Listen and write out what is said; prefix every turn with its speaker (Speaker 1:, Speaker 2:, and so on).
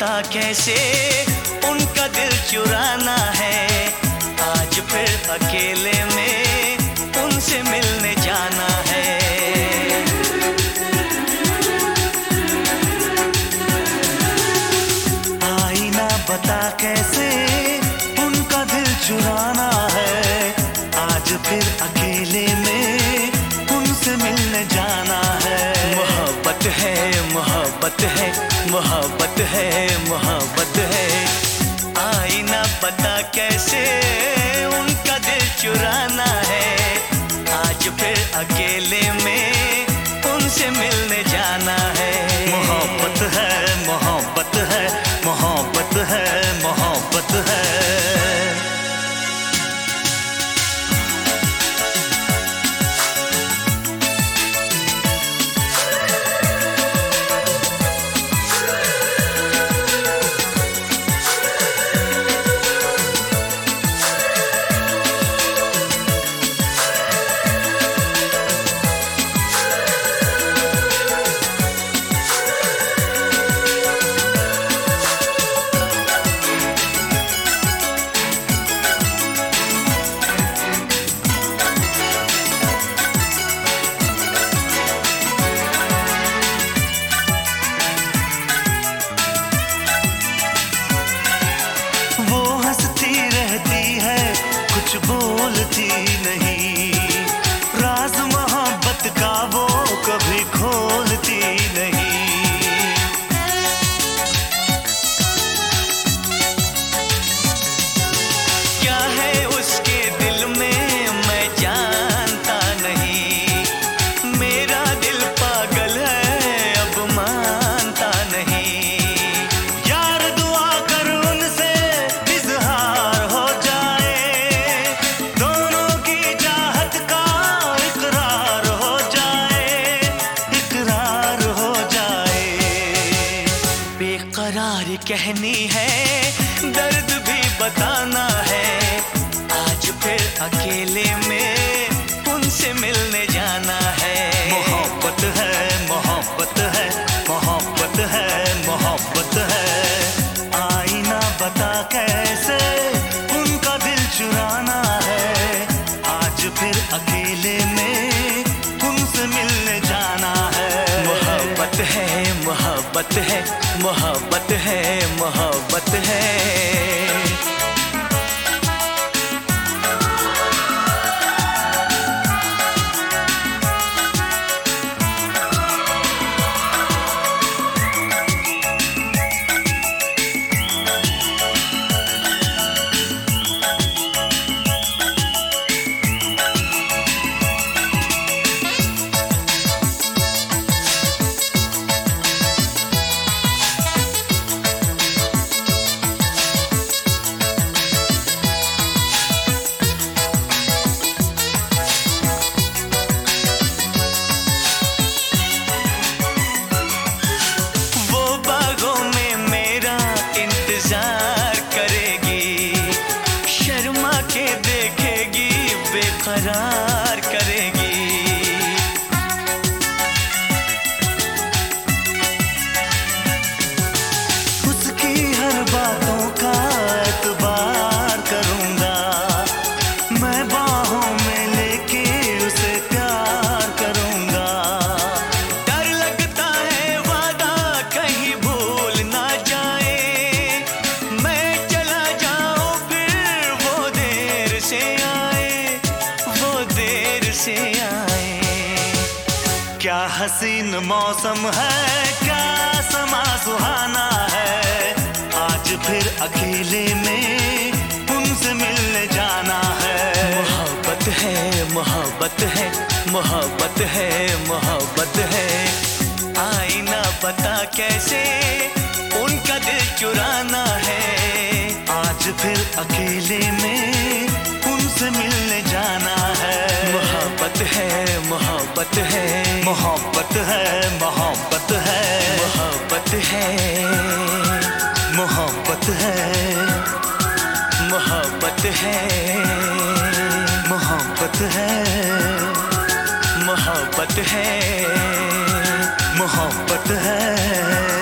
Speaker 1: कैसे उनका दिल चुराना है। आज फिर अकेले में उनसे मिलने जाना है। आईना बता कैसे उनका दिल चुराना है। आज फिर अकेले में उनसे मिलने जाना है। मोहब्बत है, मोहब्बत है, मोहब्बत है, मोहब्बत है। आईना बता कैसे उनका दिल चुराना है। आज फिर अकेले में उनसे मिलने जाना है। मोहब्बत है, मोहब्बत है, मोहब्बत है, मोहब्बत है। कुछ बोलती नहीं, राज मोहब्बत का वो कभी खोलती नहीं। क्या है उसके दिल में मैं जानता नहीं। मेरा दिल पागल है अब मानता नहीं। यार दुआ कर उनसे इज़हार हो जाए। बेकरार कहनी है, दर्द भी बताना है। आज फिर अकेले में उनसे मिलने जाना है। मोहब्बत है, मोहब्बत है, मोहब्बत है, मोहब्बत है। आईना बता कैसे उनका दिल चुराना है। आज फिर अकेले में उनसे मिलने जाना है। मोहब्बत है, मोहब्बत है, मोहब्बत है, मोहब्बत है। बेकरार करेगी। उसकी हर बातों का एतबार करूंगा। मैं बाहों में लेके उसे प्यार करूंगा। डर लगता है वादा कहीं भूल ना जाए। मैं चला जाऊं फिर वो देर से से आए। क्या हसीन मौसम है, क्या समा सुहाना है। आज फिर अकेले में उनसे मिलने जाना है। मोहब्बत है, मोहब्बत है, मोहब्बत है, मोहब्बत है। आईना बता कैसे उनका दिल चुराना है। आज फिर अकेले में उनसे मिलने जाना है। मोहब्बत है, मोहब्बत है, मोहब्बत है, मोहब्बत है, मोहब्बत है, मोहब्बत है, मोहब्बत है, मोहब्बत है, मोहब्बत है, मोहब्बत है।